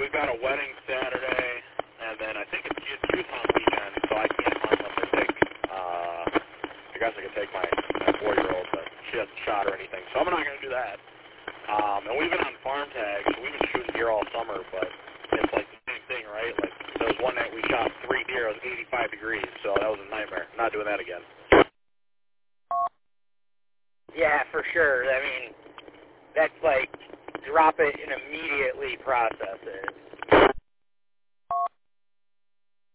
we've got a wedding Saturday, and then I think it's youth hunt weekend, so I can't hunt unless I take, I guess I could take my 4-year-old, but she hasn't shot or anything, so I'm not going to do that. And we've been on farm tags, so we've been shooting deer all summer, but it's like the same thing, right? Like, there was one night we shot 3 deer, it was 85 degrees, so that was a nightmare. Not doing that again. Yeah, for sure. I mean, that's like drop it and immediately process it.